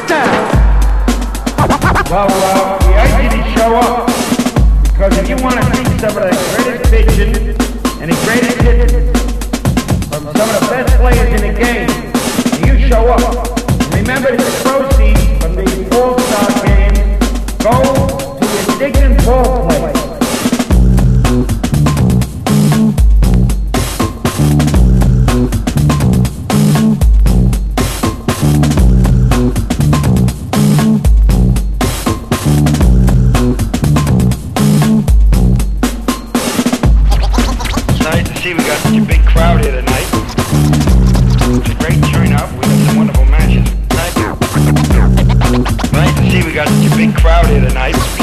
now. Well, we urge you to show up, because if you want to see some of the greatest vision and the greatest hits from some of the best players in the game, you show up. Remember that the proceeds from the All-Star games go to the indignant ball players. See, we got such a big crowd here tonight. It's a great turnout. We have some wonderful matches. Nice to see we got such a big crowd here tonight.